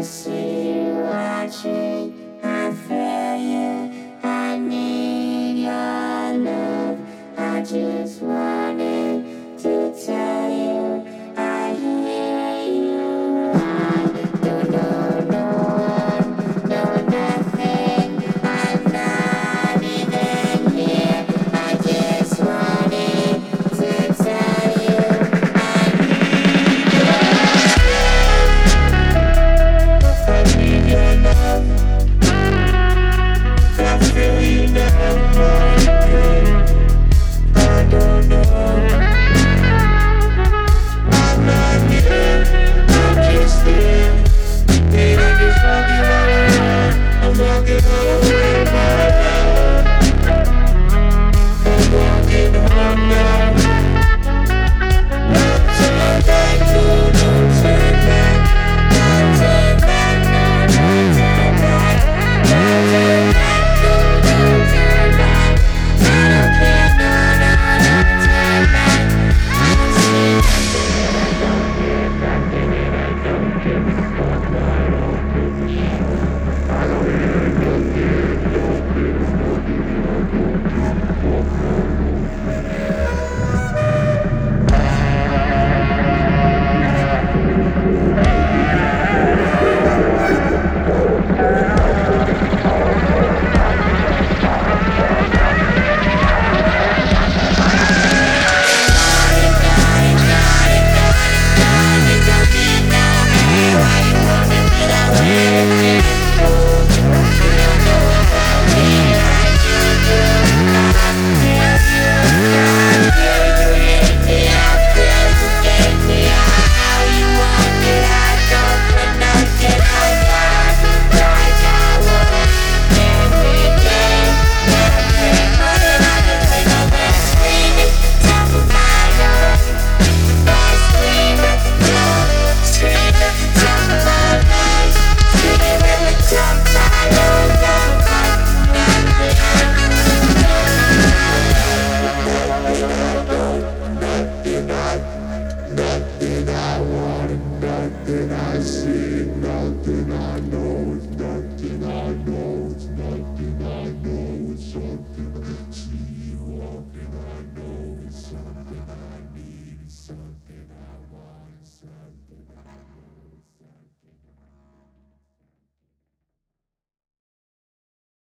see you watching. I feel you. I need your love. I just wanted to tell you I hear you. I don't know no one, no nothing. I'm not even here. I just wanted to tell you I need your love. I feel you now. I don't know. I'm not here. I'm just here. And I'm just walking around. I'm walking away my love. I'm walking home now. No turn back, no turn back. No turn back, no turn back. No turn back, no turn back. I don't care, no turn back. I see nothing, I don't hear nothing, and I don't give a fuck.